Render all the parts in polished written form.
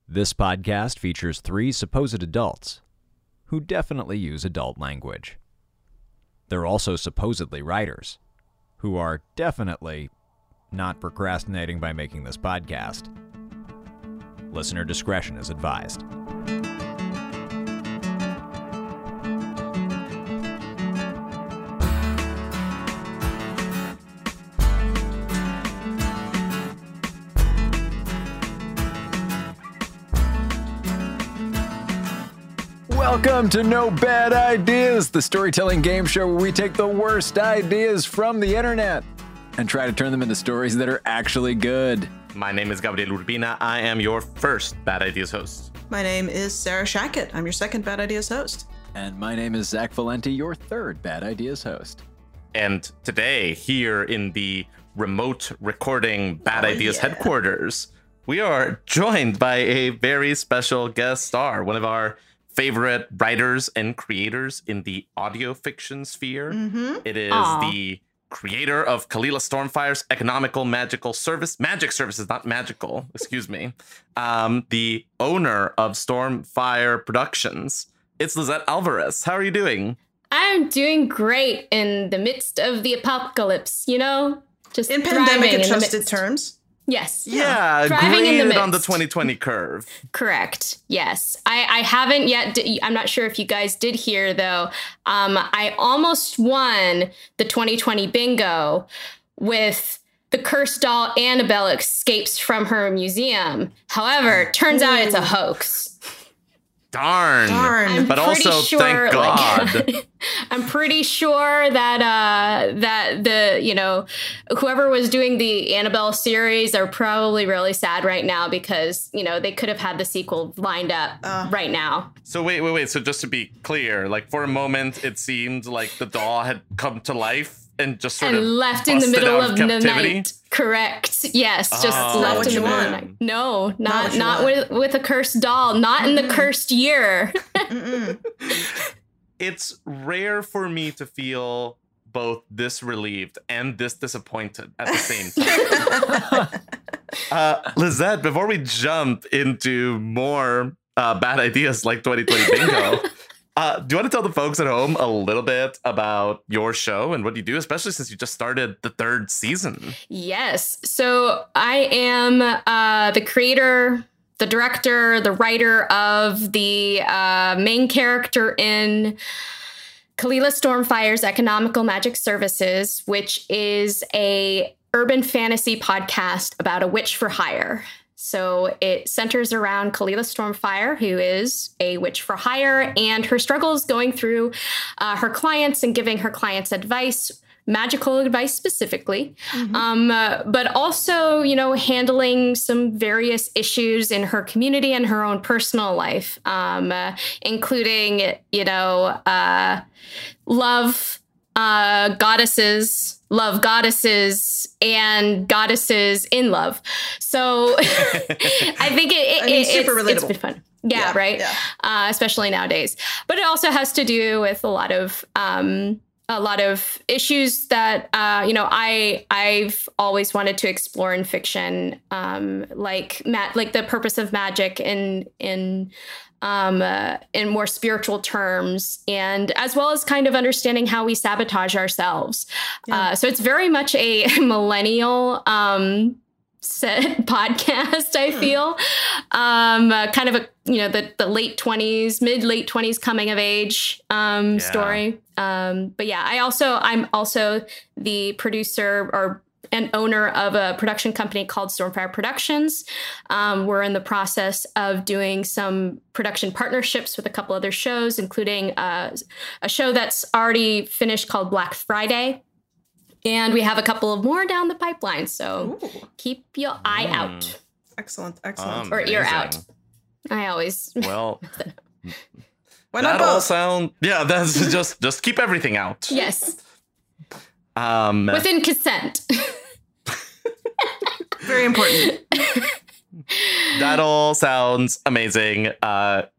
This podcast features three supposed adults who definitely use adult language. They're also supposedly writers who are definitely not procrastinating by making this podcast. Listener discretion is advised. Welcome to No Bad Ideas, the storytelling game show where we take the worst ideas from the internet and try to turn them into stories that are actually good. My name is Gabriel Urbina. I am your first Bad Ideas host. My name is Sarah Shackett. I'm your second Bad Ideas host. And my name is Zach Valenti, your third Bad Ideas host. And today, here in the remote recording Bad Ideas headquarters, we are joined by a very special guest star, one of our favorite writers and creators in the audio fiction sphere. It is the creator of Kalila Stormfire's Economical Magical Service, Magic Services, not magical, excuse me. The owner of Stormfire Productions. It's Lizette Alvarez. How are you doing? I'm doing great in the midst of the apocalypse, you know? Just in pandemic adjusted terms. Yes. Yeah, graded on the 2020 curve. Correct. Yes. I haven't yet. I'm not sure if you guys did hear, though. I almost won the 2020 bingo with the cursed doll Annabelle escapes from her museum. However, turns out it's a hoax. Darn. But also, sure, thank God. I'm pretty sure that whoever was doing the Annabelle series are probably really sad right now because, they could have had the sequel lined up right now. So wait. So just to be clear, like for a moment, it seemed like the doll had come to life and just sort of left in the middle of the captivity. Night. Correct. Yes, just left in the middle of the night. No, not with a cursed doll. Not in the cursed year. It's rare for me to feel both this relieved and this disappointed at the same time. Lizette, before we jump into more bad ideas like 2020 bingo, do you want to tell the folks at home a little bit about your show and what you do, especially since you just started the third season? Yes. So I am the creator, the director, the writer of the main character in Kalila Stormfire's Economical Magic Services, which is a urban fantasy podcast about a witch for hire. So it centers around Kalila Stormfire, who is a witch for hire, and her struggles going through her clients and giving her clients advice, magical advice specifically, but also, handling some various issues in her community and her own personal life, including, love goddesses, and goddesses in love. So I think it's super relatable. It's been fun. Yeah, right. Yeah. Especially nowadays. But it also has to do with a lot of issues that I've always wanted to explore in fiction, like the purpose of magic in more spiritual terms, and as well as kind of understanding how we sabotage ourselves. Yeah. So it's very much a millennial set podcast, I feel. Kind of the late 20s, mid-late 20s coming of age story. But yeah, I'm also the producer and owner of a production company called Stormfire Productions. We're in the process of doing some production partnerships with a couple other shows, including a show that's already finished called Black Friday. And we have a couple of more down the pipeline. So keep your eye out. Excellent. Or ear out. I always... Well... Why not that all sound... Yeah, that's just keep everything out. Yes. Within consent. Very important. That all sounds amazing.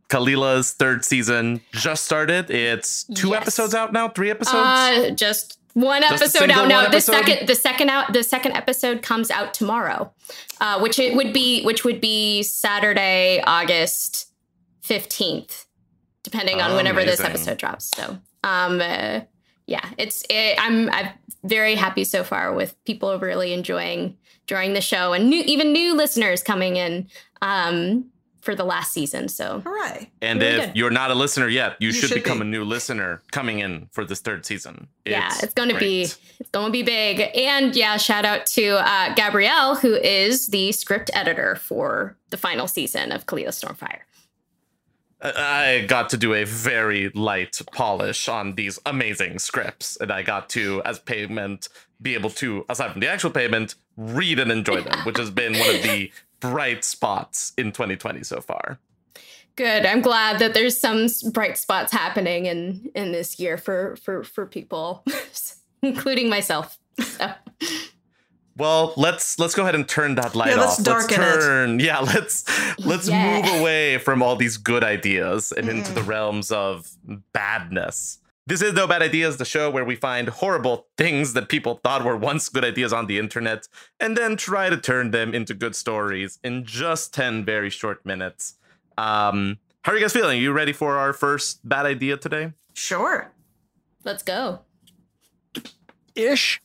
Kalila's third season just started. It's 2 episodes out now, 3 episodes? Just One Just a episode single out now. one episode? The second episode comes out tomorrow, which would be Saturday, August 15th, depending on whenever this Amazing. episode drops. So, yeah, I'm very happy so far with people really enjoying the show, and even new listeners coming in for the last season. So Hooray. And Really if good. you're not a listener yet, you should should become be. a new listener coming in for this third season. it's going to great. be big. And yeah, shout out to Gabrielle, who is the script editor for the final season of Kalila Stormfire. I got to do a very light polish on these amazing scripts, and I got to, as payment, be able to, aside from the actual payment, read and enjoy them, which has been one of the bright spots in 2020 so far. Good. I'm glad that there's some bright spots happening in this year for people, including myself. So. Well, let's go ahead and turn that light Yeah, let's off. darken it. Yeah, let's Yeah. move away from all these good ideas and into the realms of badness. This is No Bad Ideas, the show where we find horrible things that people thought were once good ideas on the internet and then try to turn them into good stories in just 10 very short minutes. How are you guys feeling? Are you ready for our first bad idea today? Sure. Let's go. Ish.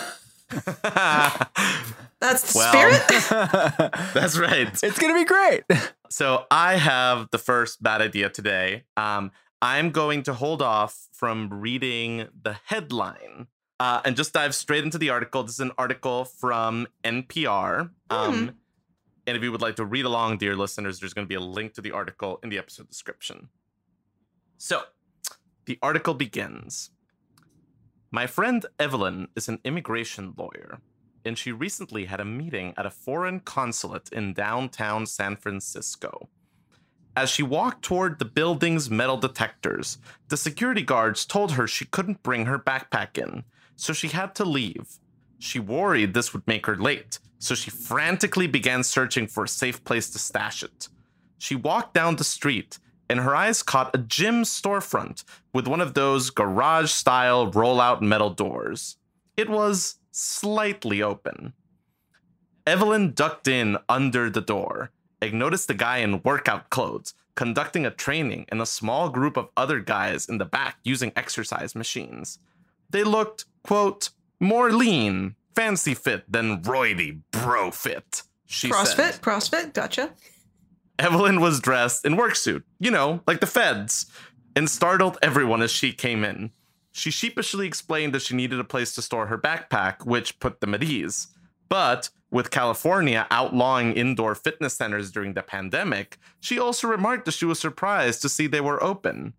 That's the Well. spirit. That's right. It's going to be great. So I have the first bad idea today. I'm going to hold off from reading the headline and just dive straight into the article. This is an article from NPR. And if you would like to read along, dear listeners, there's going to be a link to the article in the episode description. So the article begins. My friend Evelyn is an immigration lawyer, and she recently had a meeting at a foreign consulate in downtown San Francisco. As she walked toward the building's metal detectors, the security guards told her she couldn't bring her backpack in, so she had to leave. She worried this would make her late, so she frantically began searching for a safe place to stash it. She walked down the street, and her eyes caught a gym storefront with one of those garage-style roll-out metal doors. It was slightly open. Evelyn ducked in under the door and noticed the guy in workout clothes conducting a training and a small group of other guys in the back using exercise machines. They looked, quote, more lean, fancy fit than roidy bro fit, she said. CrossFit, gotcha. Evelyn was dressed in work suit, like the feds, and startled everyone as she came in. She sheepishly explained that she needed a place to store her backpack, which put them at ease. But with California outlawing indoor fitness centers during the pandemic, she also remarked that she was surprised to see they were open.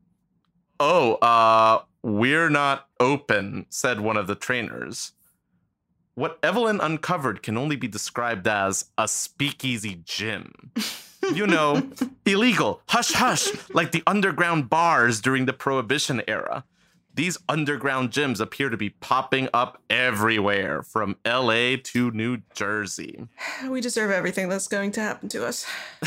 Oh, we're not open, said one of the trainers. What Evelyn uncovered can only be described as a speakeasy gym. Illegal, hush hush, like the underground bars during the Prohibition era. These underground gyms appear to be popping up everywhere, from LA to New Jersey. We deserve everything that's going to happen to us.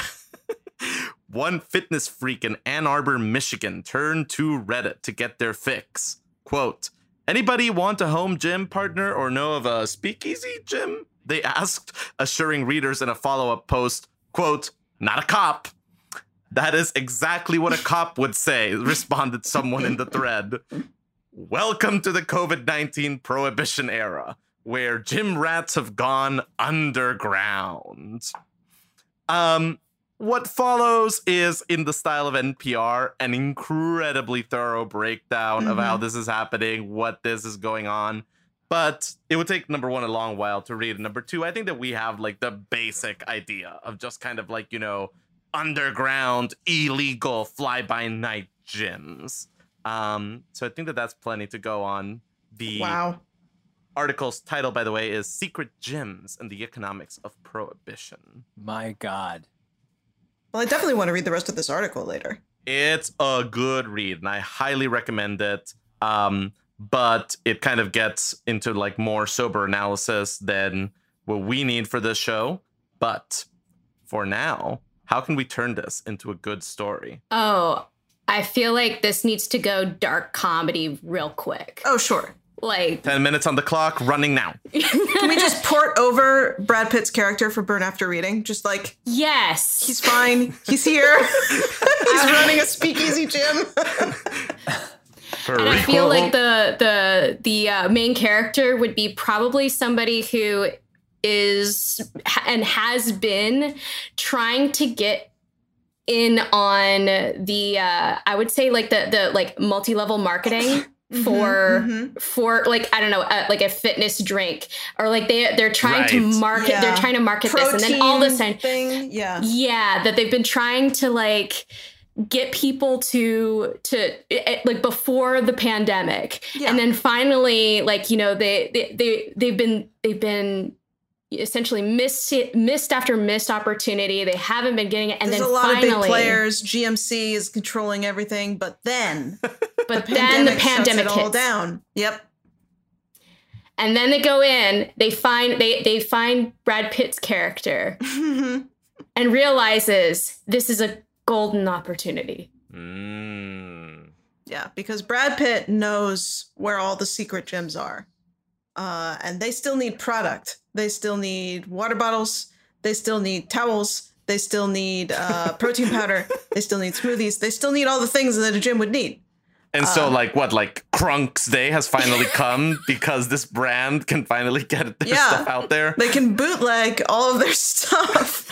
One fitness freak in Ann Arbor, Michigan turned to Reddit to get their fix. Quote, anybody want a home gym partner or know of a speakeasy gym? They asked, assuring readers in a follow-up post, quote, not a cop. That is exactly what a cop would say, responded someone in the thread. Welcome to the COVID-19 prohibition era, where gym rats have gone underground. What follows is, in the style of NPR, an incredibly thorough breakdown of how this is happening, what this is going on. But it would take, number one, a long while to read. Number two, I think that we have like the basic idea of just kind of like, underground, illegal, fly-by-night gyms. So I think that that's plenty to go on. The Wow. article's title, by the way, is Secret Gyms and the Economics of Prohibition. My God. Well, I definitely want to read the rest of this article later. It's a good read, and I highly recommend it. But it kind of gets into like more sober analysis than what we need for this show. But for now, how can we turn this into a good story? Oh, I feel like this needs to go dark comedy real quick. Oh, sure. Like 10 minutes on the clock, running now. Can we just port over Brad Pitt's character for Burn After Reading? Just like, yes, he's fine. He's here. He's running a speakeasy gym. For and I feel like the main character would be probably somebody who is and has been trying to get in on the I would say like the like multi-level marketing for like, I don't know, like a fitness drink, or like they're trying to market they're trying to market Protein this, and then all of a sudden thing. that they've been trying to like get people to like before the pandemic, and then finally, like, you know, they've been essentially missed after missed opportunity. They haven't been getting it, and there's then a lot finally, of big players. GMC is controlling everything, but then the pandemic pandemic shuts it all hits. down. Yep. And then they go in, they find Brad Pitt's character and realizes this is a golden opportunity. Yeah, because Brad Pitt knows where all the secret gems are. And they still need product. They still need water bottles. They still need towels. They still need protein powder. They still need smoothies. They still need all the things that a gym would need. And so, like, Crunk's Day has finally come because this brand can finally get their stuff out there. They can bootleg all of their stuff.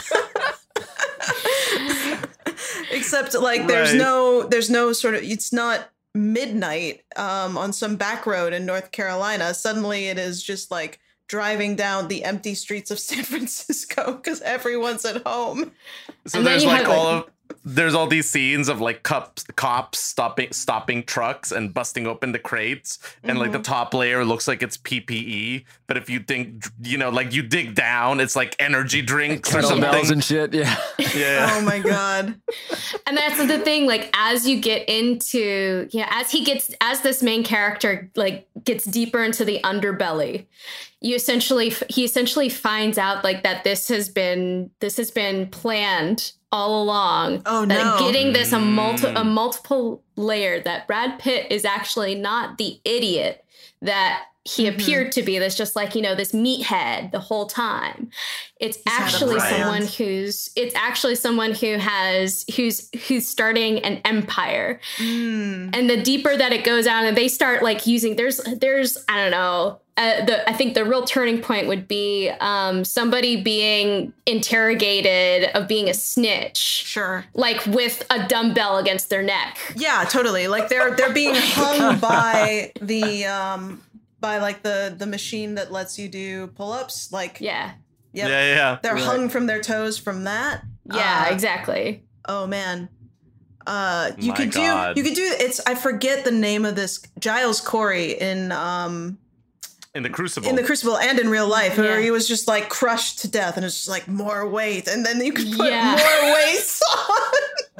Except, like, there's no sort of, it's not midnight on some back road in North Carolina. Suddenly it is just like driving down the empty streets of San Francisco because everyone's at home. So And there's like there's all these scenes of like cops stopping trucks and busting open the crates, and like the top layer looks like it's PPE, but if you think, you know, like you dig down, it's like energy drinks or something and shit. Yeah. Oh my god. And that's the thing, like, as you get into, as this main character like gets deeper into the underbelly, he essentially finds out like that this has been planned all along. Oh that no. Getting this a multiple layer, that Brad Pitt is actually not the idiot that he appeared to be. That's just like, you know, this meathead the whole time. It's actually someone who's starting an empire. And the deeper that it goes out, and they start like using, there's I don't know. I think the real turning point would be somebody being interrogated of being a snitch. Sure. Like with a dumbbell against their neck. Yeah, totally. Like they're being hung by the by like the machine that lets you do pull-ups. Like Yeah. Yep. Yeah. They're hung from their toes from that. Yeah, exactly. Oh man. You could do it's, I forget the name of this, Giles Corey in the Crucible. In the Crucible and in real life, where he was just like crushed to death, and it's just like more weight, and then you could put more weights on.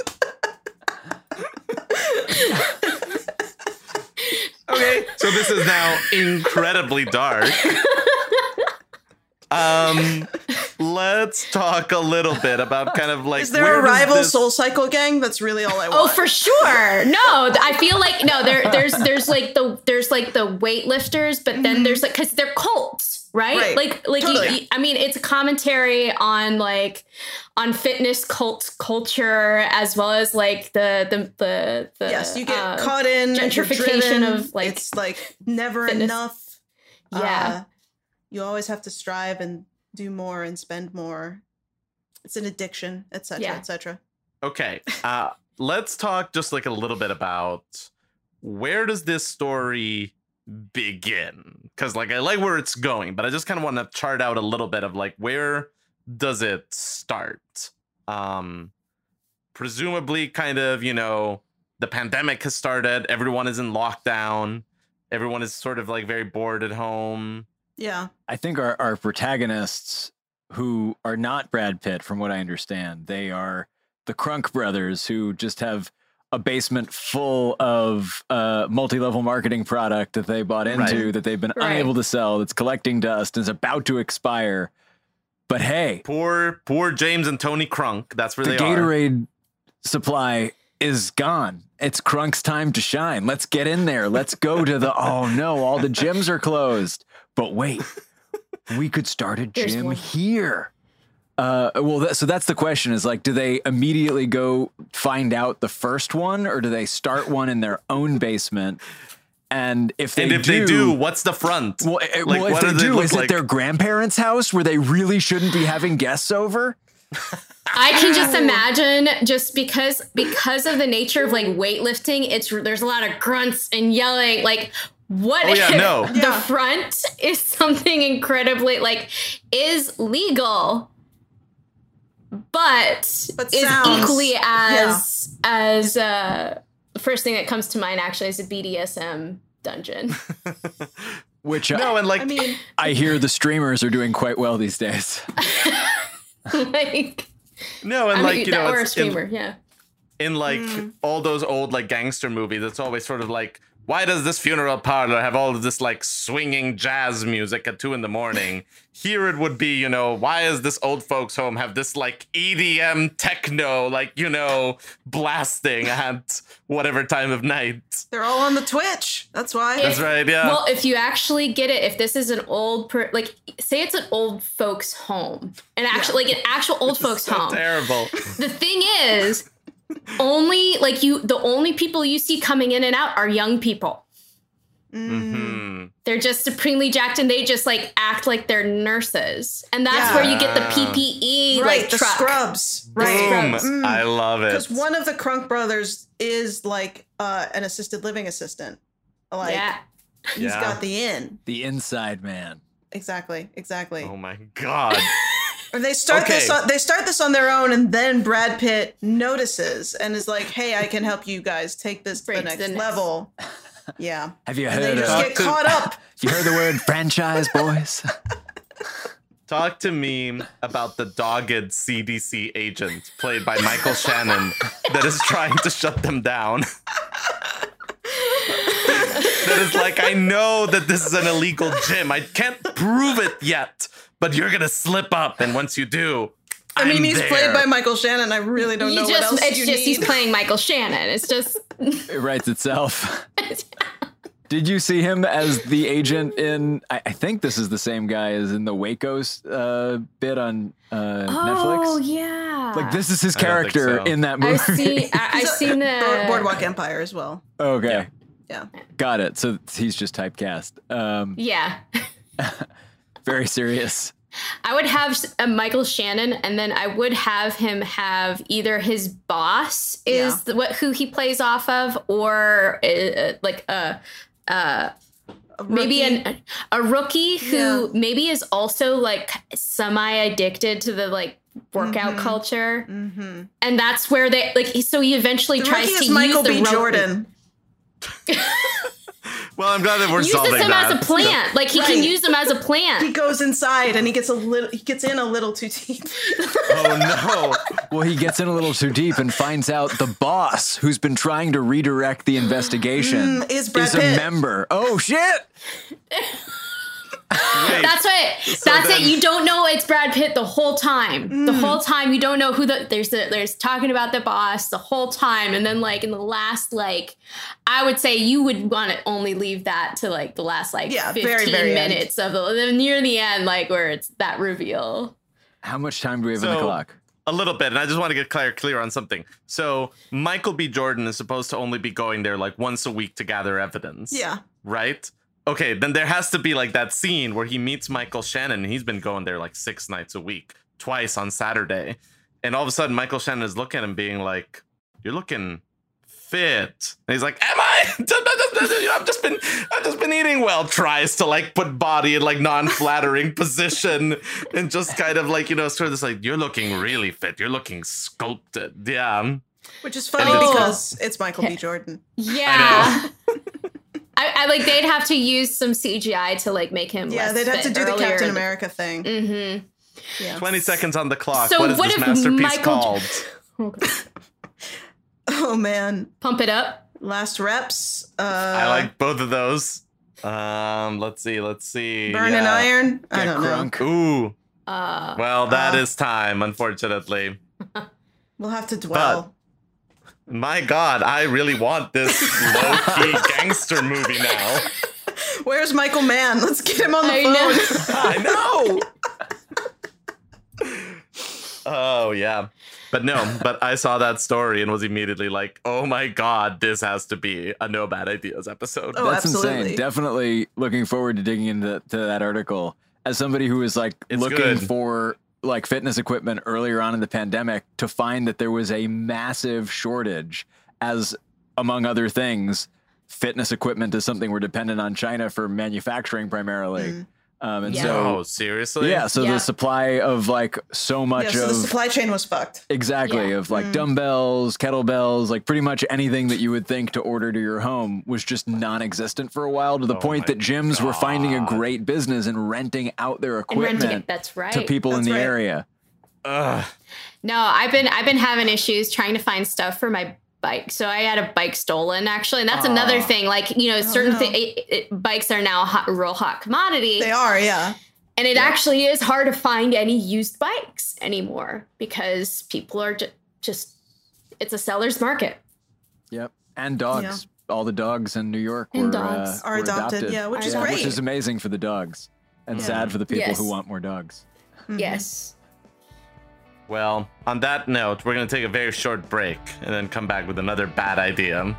Okay, so this is now incredibly dark. Let's talk a little bit about kind of like, is there a rival Soul Cycle gang? That's really all I want. Oh, for sure. No, I feel like there's like the weightlifters, but then there's like, because they're cults, right? Like totally. I mean, it's a commentary on like on fitness cult culture, as well as like the yes, you get caught in gentrification of like, it's like never fitness. enough. Yeah. You always have to strive and do more and spend more. It's an addiction, etc., etc. Okay, let's talk just like a little bit about where does this story begin? Because like I like where it's going, but I just kind of want to chart out a little bit of like, where does it start? Presumably kind of, you know, the pandemic has started, everyone is in lockdown, everyone is sort of like very bored at home. Yeah. I think our protagonists, who are not Brad Pitt, from what I understand, they are the Crunk brothers, who just have a basement full of multi-level marketing product that they bought into, that they've been unable to sell, that's collecting dust, is about to expire. But hey, poor James and Tony Crunk, that's where they are. The Gatorade supply is gone. It's Krunk's time to shine. Let's get in there. Let's go to the, oh no, all the gyms are closed. But wait, we could start a gym here. So that's the question is like, do they immediately go find out the first one or do they start one in their own basement? And if they do, what's the front? Well, if they do, is it their grandparents' house where they really shouldn't be having guests over? I can just imagine, just because of the nature of like weightlifting, there's a lot of grunts and yelling. Like, what if the front is something incredibly like is legal, but is equally as the first thing that comes to mind actually is a BDSM dungeon. Which I hear the streamers are doing quite well these days. Like, no, and like, you know, or a streamer, in like all those old like gangster movies, it's always sort of like, why does this funeral parlor have all of this like swinging jazz music at 2 a.m? Here it would be, you know, why is this old folks home have this like EDM techno, like, you know, blasting at whatever time of night? They're all on the Twitch. That's why. That's right. Yeah. Well, if you actually get it, if this is an old, like, say it's an old folks home, and actually like an actual old folks home. Terrible. The thing is, the only people you see coming in and out are young people. Mm-hmm. They're just supremely jacked and they just like act like they're nurses. And that's where you get the PPE, like the truck. scrubs. Right. Boom. I love it. Because one of the Krunk brothers is like an assisted living assistant. Like he's got the in. The inside man. Exactly. Oh my God. Or they start this on their own, and then Brad Pitt notices and is like, "Hey, I can help you guys take this to the next level." Yeah. Have you and heard? They just get caught up. You heard the word franchise, boys? Talk to me about the dogged CDC agent played by Michael Shannon that is trying to shut them down. That is like, I know that this is an illegal gym. I can't prove it yet, but you're gonna slip up, and once you do, he's played by Michael Shannon. I really don't know what else you need. He's playing Michael Shannon. It's just it writes itself. Did you see him as the agent in? I think this is the same guy as in the Waco's bit on Netflix. Oh yeah, like this is his character in that movie. I've seen the Boardwalk Empire as well. Okay. Yeah. Got it. So he's just typecast. Yeah. Very serious. I would have a Michael Shannon, and then I would have him have either his boss is who he plays off of, or like maybe a rookie who maybe is also like semi addicted to the like workout culture, and that's where they like. So he eventually tries to use Michael the B. Jordan. Well, I'm glad that we're solving that. Uses him as a plant. Like he can use him as a plant. He goes inside and he gets in a little too deep. Oh no. Well, he gets in a little too deep and finds out the boss who's been trying to redirect the investigation is Brad a Pitt. member. Oh shit. Wait, that's it. That's it. You don't know it's Brad Pitt the whole time. The whole time you don't know who there's talking about the boss the whole time, and then like in the last like I would say you would want to only leave that to like the last like 15 very, very minutes of the near the end, like where it's that reveal. How much time do we have on the clock? A little bit, and I just want to get clear on something. So Michael B. Jordan is supposed to only be going there like once a week to gather evidence. Yeah. Right? Okay, then there has to be like that scene where he meets Michael Shannon, and he's been going there like 6 nights a week, twice on Saturday. And all of a sudden, Michael Shannon is looking at him being like, "You're looking fit." And he's like, "Am I? I've just been eating well." Tries to like put body in like non-flattering position and just kind of like, you know, sort of this like, "You're looking really fit. You're looking sculpted." Yeah. Which is funny because it's Michael B. Jordan. Yeah. I like they'd have to use some CGI to like make him. Yeah, they'd have to do the Captain America thing. Mm-hmm. Yeah. 20 seconds on the clock. So what is this masterpiece called? Oh man, Pump It Up. Last Reps. I like both of those. Let's see. Burn and Iron. I don't Krunk. know. Ooh. Well, that is time, unfortunately. We'll have to dwell. My God, I really want this low-key gangster movie now. Where's Michael Mann? Let's get him on the phone. I know. Oh, yeah. But I saw that story and was immediately like, oh my God, this has to be a No Bad Ideas episode. Oh, That's absolutely. insane. Definitely looking forward to digging into that article. As somebody who was like looking good. for like fitness equipment earlier on in the pandemic, to find that there was a massive shortage, as among other things, fitness equipment is something we're dependent on China for manufacturing primarily. And Yeah. so, Oh, seriously? yeah, so Yeah. the supply of like so much Yeah, so of the supply chain was fucked. exactly Yeah. of like dumbbells, kettlebells, like pretty much anything that you would think to order to your home was just non-existent for a while, to the point my that gyms were finding a God. great business in renting out their And equipment renting it. That's right. to people That's in the right. area. Ugh. No, I've been having issues trying to find stuff for my bike. So I had a bike stolen, actually, and that's another thing. Like, you know, certain no. bikes are now a real hot commodity. They are, yeah. And it actually is hard to find any used bikes anymore because people are just it's a seller's market. Yep. And dogs. All the dogs in New York And were, dogs. Are were adopted, yeah, which is Yeah. great. Which is amazing for the dogs and sad for the people Yes. who want more dogs. Yes. Well, on that note, we're going to take a very short break and then come back with another bad idea.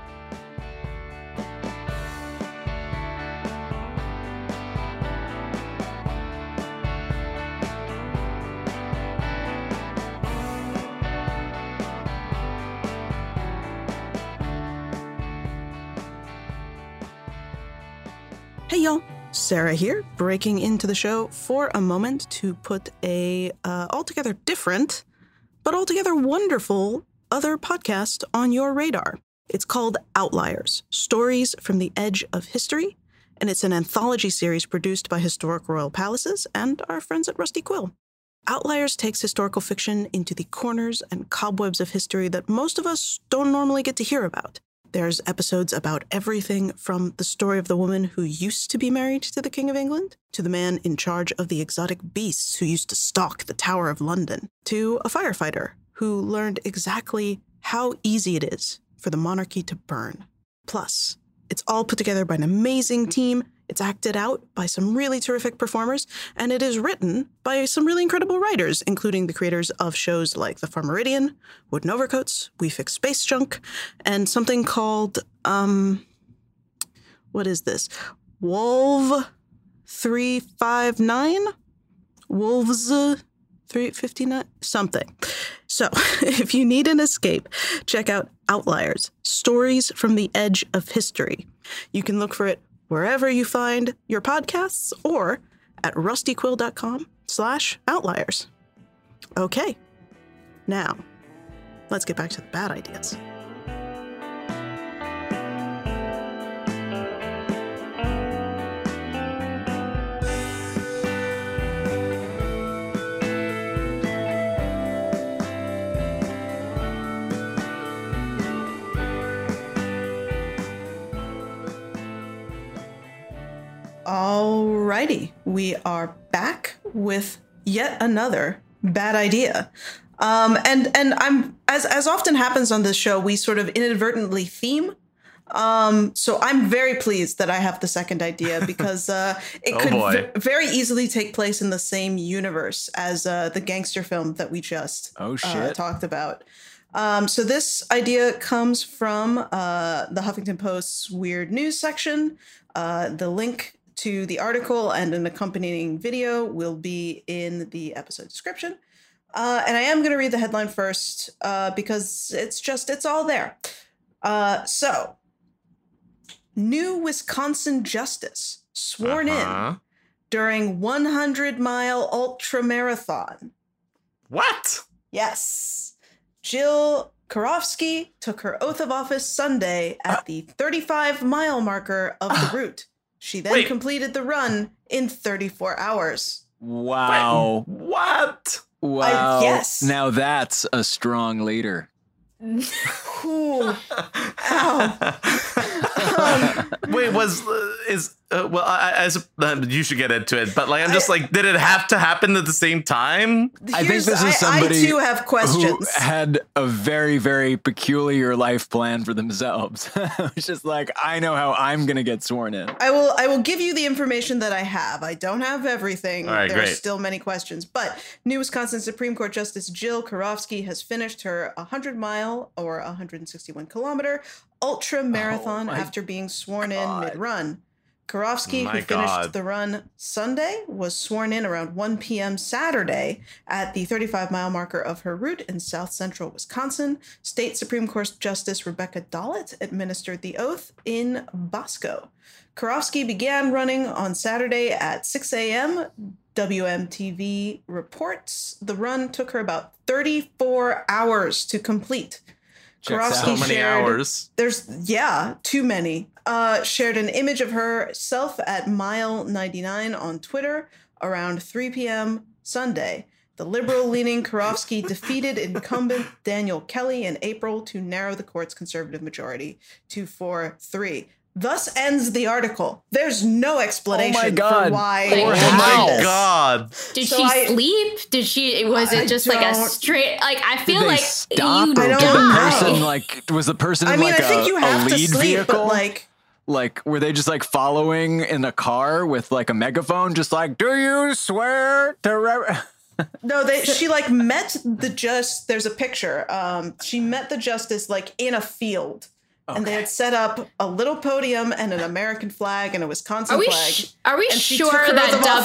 Hey y'all, Sarah here, breaking into the show for a moment to put a altogether different, but altogether wonderful other podcast on your radar. It's called Outliers, Stories from the Edge of History, and it's an anthology series produced by Historic Royal Palaces and our friends at Rusty Quill. Outliers takes historical fiction into the corners and cobwebs of history that most of us don't normally get to hear about. There's episodes about everything from the story of the woman who used to be married to the King of England, to the man in charge of the exotic beasts who used to stalk the Tower of London, to a firefighter who learned exactly how easy it is for the monarchy to burn. Plus, it's all put together by an amazing team, it's acted out by some really terrific performers, and it is written by some really incredible writers, including the creators of shows like The Far Meridian, Wooden Overcoats, We Fix Space Junk, and something called, what is this? Wolf 359? Wolves 359? Something. So, if you need an escape, check out Outliers, Stories from the Edge of History. You can look for it wherever you find your podcasts or at rustyquill.com/outliers. Okay, now let's get back to the bad ideas. Alrighty, we are back with yet another bad idea. And I'm as often happens on this show, we sort of inadvertently theme. So I'm very pleased that I have the second idea because it could very easily take place in the same universe as the gangster film that we just talked about. So this idea comes from the Huffington Post's Weird News section. The link to the article and an accompanying video will be in the episode description. And I am going to read the headline first because it's all there. So, new Wisconsin justice sworn in during 100-mile ultramarathon. What? Yes. Jill Karofsky took her oath of office Sunday at the 35-mile marker of the route. She then completed the run in 34 hours. Wow. Wait, what? Wow. Yes. Now that's a strong leader. Ooh. Ow. Wait, you should get into it, but like I'm just like, did it have to happen at the same time? I think this is somebody I too have questions. who had a very, very peculiar life plan for themselves. It's just like, I know how I'm going to get sworn in. I will give you the information that I have. I don't have everything. All right, there are great. still many questions. But new Wisconsin Supreme Court Justice Jill Karofsky has finished her 100-mile or 161-kilometer ultra marathon after being sworn in mid-run. Karofsky, who finished the run Sunday, was sworn in around 1 p.m. Saturday at the 35-mile marker of her route in south central Wisconsin. State Supreme Court Justice Rebecca Dollett administered the oath in Bosco. Karofsky began running on Saturday at 6 a.m. WMTV reports the run took her about 34 hours to complete. So many hours. There's too many. Shared an image of herself at mile 99 on Twitter around 3 p.m. Sunday. The liberal-leaning Karofsky defeated incumbent Daniel Kelly in April to narrow the court's conservative majority to 4-3. Thus ends the article. There's no explanation for why. Oh my God. Did she sleep? Did she? Was it just like a straight? Like I feel like stop you or did die. the person like was the person in like I think you have a to lead sleep, vehicle? but like were they just like following in a car with like a megaphone, just like, do you swear to? No, she like met the there's a picture. She met the justice like in a field. Okay. And they had set up a little podium and an American flag and a Wisconsin flag. Are we sure that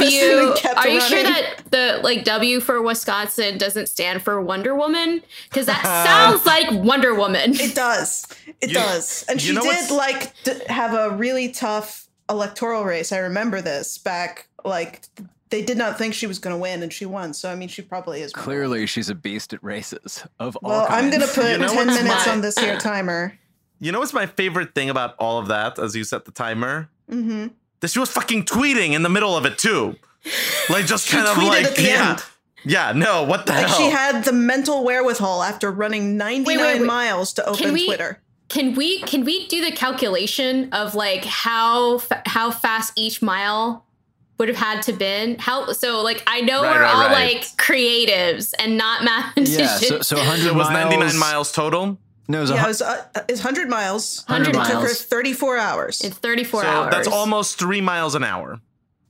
the W for Wisconsin doesn't stand for Wonder Woman? Because that sounds like Wonder Woman. It does. It does. And she did have a really tough electoral race. I remember this back they did not think she was going to win, and she won. So, I mean, she probably is. Clearly, she's a beast at races of all kinds. Well, I'm going to put 10 minutes on this here timer. You know what's my favorite thing about all of that, as you set the timer? Mm-hmm. That she was fucking tweeting in the middle of it, too. Like, just kind of like... at the end. Yeah, no, what the hell? She had the mental wherewithal after running 99 miles to open Twitter. Can we do the calculation of, like, how fast each mile would have had to been? I know we're all like creatives and not mathematicians. Yeah, so 100 it was miles. 99 miles total. No, it was 100 miles. 100 miles. It took her 34 hours. It's 34 so hours. That's almost 3 miles an hour.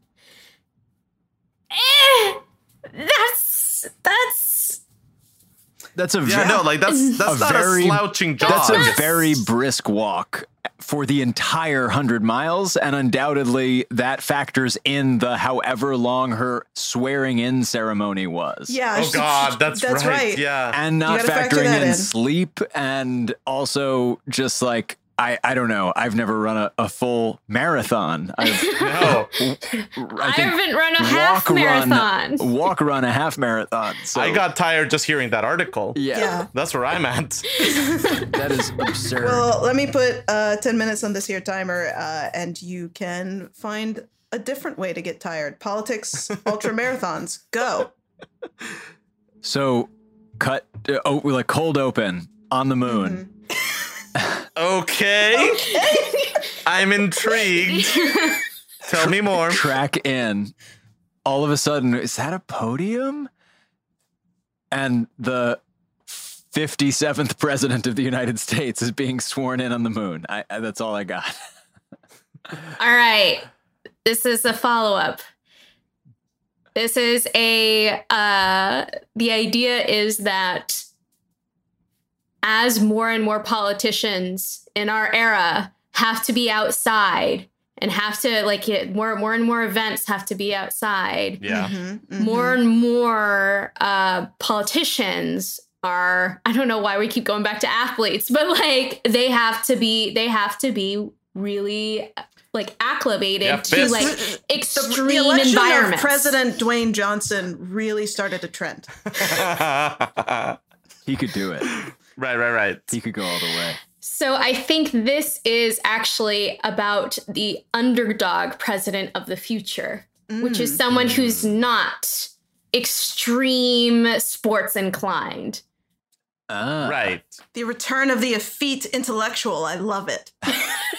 That's a that's not a slouching jog. That's a very brisk walk for the entire 100 miles, and undoubtedly that factors in the however long her swearing in ceremony was. Yeah. Oh God, that's right. Yeah, and not factoring in sleep, and also just like I don't know. I've never run a full marathon. I haven't run a half marathon. Run a half marathon. So. I got tired just hearing that article. Yeah. That's where I'm at. That is absurd. Well, let me put 10 minutes on this here timer, and you can find a different way to get tired. Politics, ultra marathons, go. So, like cold open on the moon. Mm-hmm. Okay. I'm intrigued. Tell me more. Track in. All of a sudden, is that a podium? And the 57th president of the United States is being sworn in on the moon. That's all I got. All right. This is a follow-up. This is the idea is that as more and more politicians in our era have to be outside and have to more and more events have to be outside. Yeah. Mm-hmm, mm-hmm. More and more politicians are, I don't know why we keep going back to athletes, but like they have to be really like acclimated to like extreme the election environments. Of President Dwayne Johnson really started a trend. He could do it. Right. He could go all the way. So I think this is actually about the underdog president of the future, which is someone who's not extreme sports inclined. Right. The return of the effete intellectual. I love it.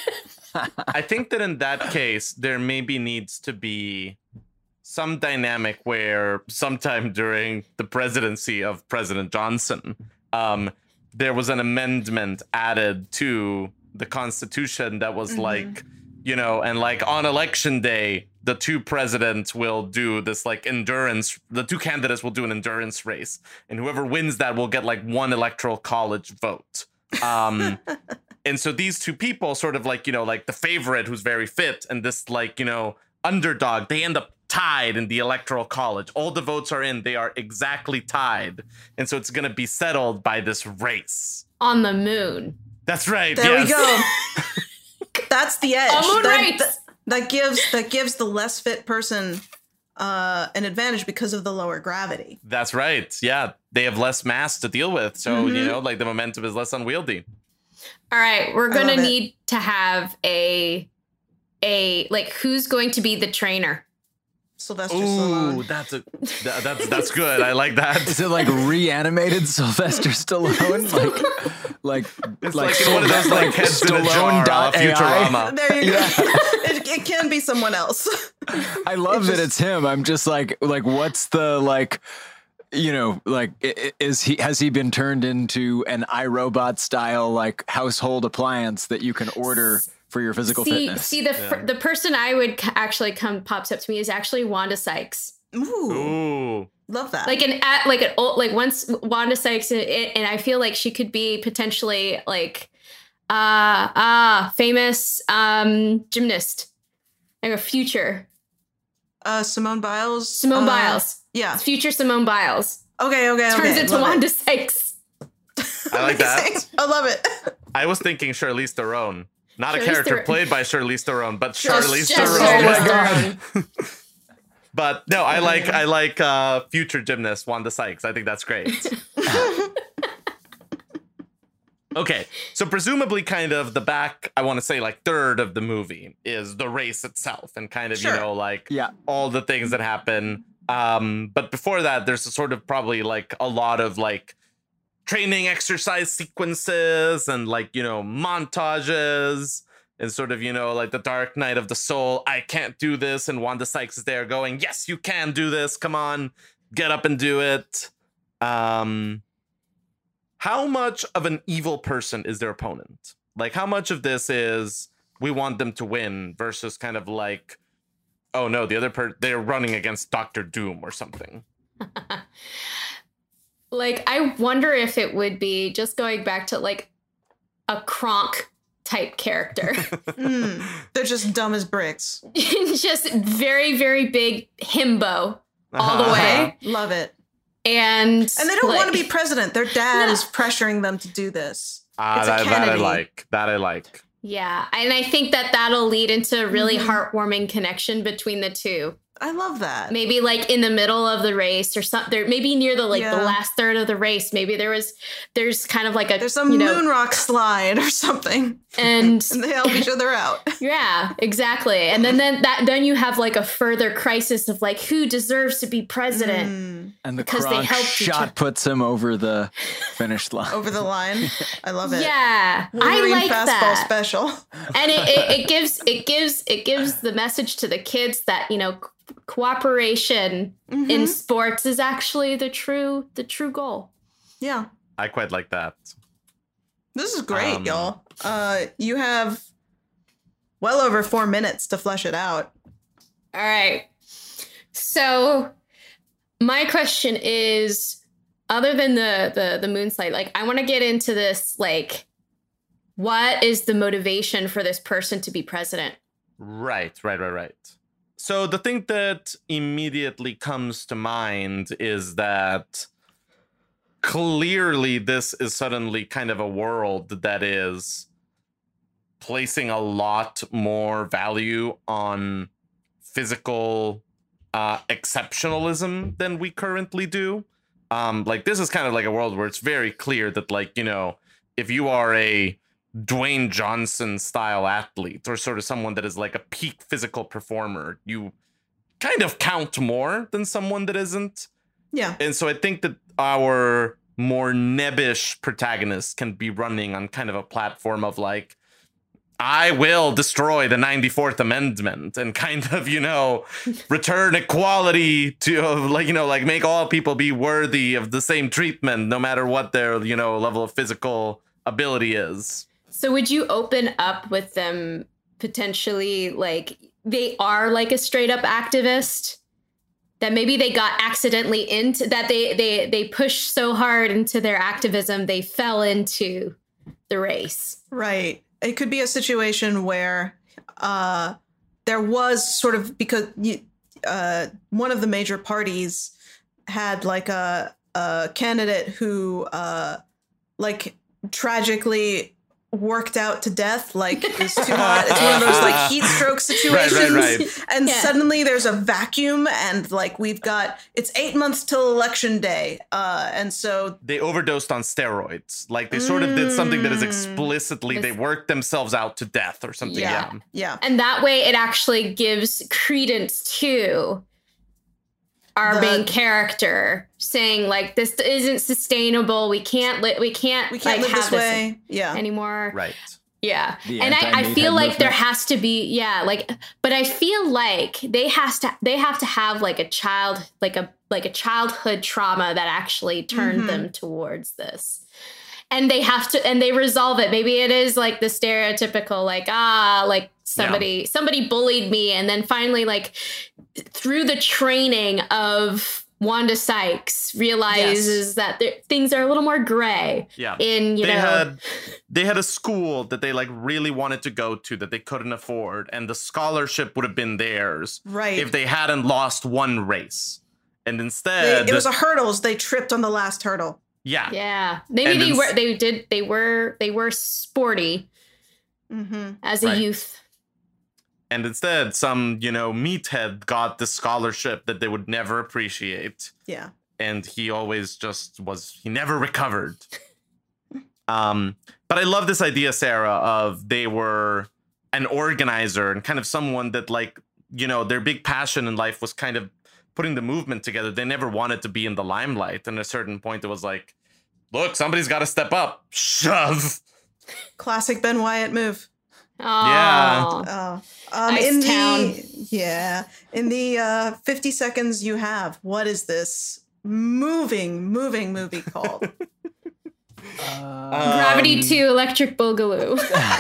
I think that in that case, there maybe needs to be some dynamic where sometime during the presidency of President Johnson, there was an amendment added to the Constitution that was like, you know, and like on election day, the two presidents will do this like endurance. The two candidates will do an endurance race, and whoever wins that will get like one electoral college vote. And so these two people sort of like, you know, like the favorite who's very fit and this like, you know, underdog, they end up tied in the electoral college. All the votes are in. They are exactly tied. And so it's going to be settled by this race. On the moon. That's right. There we go. That's the edge. Moon race. That gives the less fit person an advantage because of the lower gravity. That's right. Yeah. They have less mass to deal with. So, you know, like the momentum is less unwieldy. All right. We're going to need to have a like, who's going to be the trainer? Sylvester Stallone. Ooh, that's good. I like that. Is it like reanimated Sylvester Stallone? like it's like one of those like heads in a jar of Futurama. There you go. It can be someone else. I love that it's him. I'm just like what's the like, you know, like has he been turned into an iRobot style like household appliance that you can order for your physical fitness? The person I would actually pops up to me is actually Wanda Sykes. Ooh. Love that. Once Wanda Sykes, and I feel like she could be potentially like famous gymnast, like a future Simone Biles. Simone Biles. Yeah. Future Simone Biles. Okay. Turns into Wanda Sykes. I like that. I love it. I was thinking Charlize Theron. Not a character played by Charlize Theron, but Charlize Just Theron. Charlize Theron. But no, I like future gymnast Wanda Sykes. I think that's great. Okay, so presumably kind of the back, I want to say like third of the movie is the race itself and kind of, you know, like all the things that happen. But before that, there's a sort of probably like a lot of like training exercise sequences and like, you know, montages and sort of, you know, like the dark night of the soul. I can't do this. And Wanda Sykes is there going, yes, you can do this. Come on, get up and do it. How much of an evil person is their opponent? Like how much of this is we want them to win versus kind of like, oh no, the other they're running against Dr. Doom or something. Like, I wonder if it would be just going back to like a Kronk type character. They're just dumb as bricks. Just very, very big himbo all the way. Love it. And they don't want to be president. Their dad is pressuring them to do this. That I like. Yeah. And I think that'll lead into a really heartwarming connection between the two. I love that. Maybe like in the middle of the race or something, maybe near the the last third of the race, maybe there's kind of like there's some moon rock slide or something. And they help each other out. Yeah, exactly. And then you have like a further crisis of like who deserves to be president. And the Kronk shot puts him over the finish line. Over the line. I love it. Yeah. Wolverine I like fastball that. Special. And it gives the message to the kids that, you know, cooperation in sports is actually the true goal. Yeah. I quite like that. This is great, y'all. You have well over 4 minutes to flesh it out. All right. So my question is, other than the moon slide, like I want to get into this, like, what is the motivation for this person to be president? Right. So the thing that immediately comes to mind is that clearly this is suddenly kind of a world that is placing a lot more value on physical exceptionalism than we currently do. Like this is kind of like a world where it's very clear that, like, you know, if you are a Dwayne Johnson style athlete or sort of someone that is like a peak physical performer, you kind of count more than someone that isn't. Yeah. And so I think that our more nebbish protagonists can be running on kind of a platform of like, I will destroy the 94th Amendment and kind of, return equality to, like make all people be worthy of the same treatment, no matter what their, level of physical ability is. So would you open up with them potentially like they are like a straight up activist? That maybe they got accidentally into that they pushed so hard into their activism, they fell into the race. Right. It could be a situation where there was sort of, because one of the major parties had like a candidate who like tragically worked out to death, like it's too hot. It's one of those like heat stroke situations. Right. And suddenly there's a vacuum, and like it's 8 months till election day. And so they overdosed on steroids. Like they sort of did something that is explicitly, they worked themselves out to death or something. Yeah. And that way it actually gives credence to our main character saying like, this isn't sustainable. We can't live like, have this way anymore. Right. Yeah. And I feel like there has to be, but I feel like they have to have like a childhood trauma that actually turned them towards this. And they have to, and they resolve it. Maybe it is like the stereotypical, like, somebody bullied me. And then finally, like through the training of Wanda Sykes realizes that things are a little more gray. Yeah. They had a school that they like really wanted to go to that they couldn't afford, and the scholarship would have been theirs if they hadn't lost one race. And instead it was a hurdles. They tripped on the last hurdle. Yeah. Yeah. Maybe they were sporty as a youth. And instead, some, meathead got the scholarship that they would never appreciate. Yeah. And he always he never recovered. But I love this idea, Sarah, of they were an organizer and kind of someone that like, their big passion in life was kind of putting the movement together. They never wanted to be in the limelight. And at a certain point, it was like, look, somebody's got to step up. Shove. Classic Ben Wyatt move. Yeah. In the 50 seconds you have, what is this moving movie called? Gravity 2 Electric Boogaloo.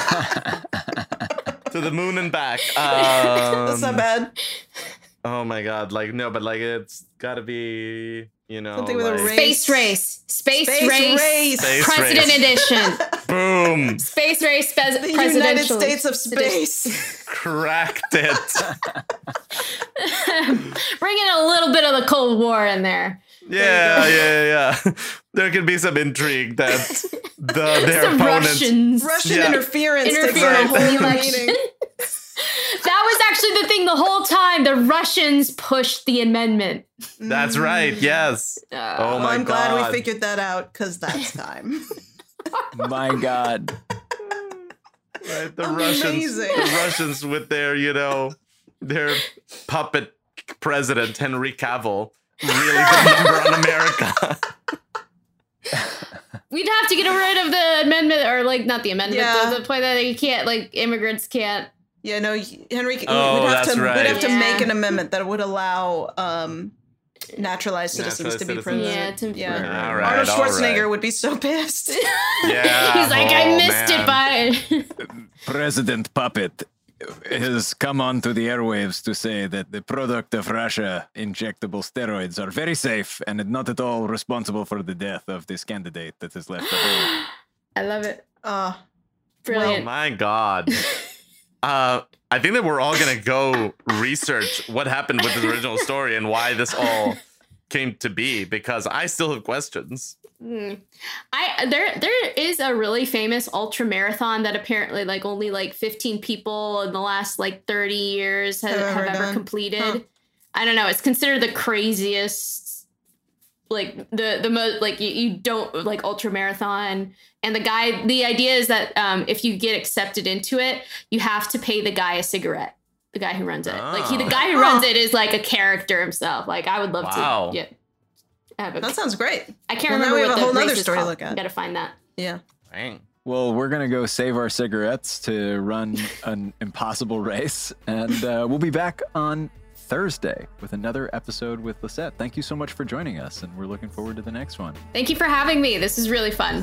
To the moon and back. That's not bad. Oh my god, like no, but like it's gotta be, something with a race. Space race. President edition. Boom. Space race. The United States of Space. Cracked it. Bring in a little bit of the Cold War in there. Yeah. There could be some intrigue that their some opponents. Russian interference takes a whole meeting. That was actually the thing the whole time. The Russians pushed the amendment. That's right. Yes. Oh my God. I'm glad we figured that out, because that's time. My God. Right. The Russians with their, their puppet president, Henry Cavill, really the number on America. We'd have to get rid of the amendment, or like not the amendment, the point that you can't, like immigrants can't. Yeah, no, Henry. We'd right. have to make an amendment that would allow naturalized citizens to be president. All right, Arnold Schwarzenegger would be so pissed. Yeah, he's like, I missed it by. President Puppet has come onto the airwaves to say that the product of Russia, injectable steroids, are very safe and not at all responsible for the death of this candidate that has left the hole. I love it. Oh Brilliant. my God. I think that we're all going to go research what happened with the original story and why this all came to be, because I still have questions. There is a really famous ultra marathon that apparently like only like 15 people in the last like 30 years have ever completed. Huh. I don't know. It's considered the craziest, like the most, like you don't like ultra marathon. And the idea is that if you get accepted into it, you have to pay the guy a cigarette. The guy who runs it, the guy who runs it is like a character himself. Like I would love to. Yeah. That sounds great. I can't remember we have what a whole the other race story is to look called. at. Gotta find that. Yeah. Dang. Well, we're going to go save our cigarettes to run an impossible race. And we'll be back on Thursday with another episode with Lisette. Thank you so much for joining us, and we're looking forward to the next one. Thank you for having me. This is really fun.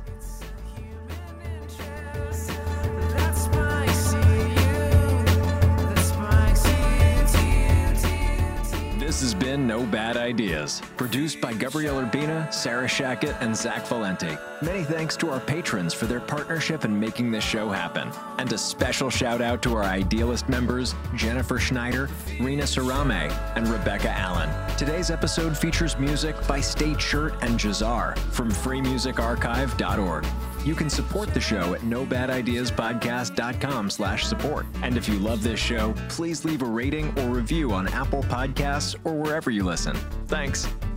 This has been No Bad Ideas, produced by Gabrielle Urbina, Sarah Shackett, and Zach Valenti. Many thanks to our patrons for their partnership in making this show happen. And a special shout out to our Idealist members, Jennifer Schneider, Rena Sarame, and Rebecca Allen. Today's episode features music by State Shirt and Jazar from freemusicarchive.org. You can support the show at nobadideaspodcast.com/support. And if you love this show, please leave a rating or review on Apple Podcasts or wherever you listen. Thanks.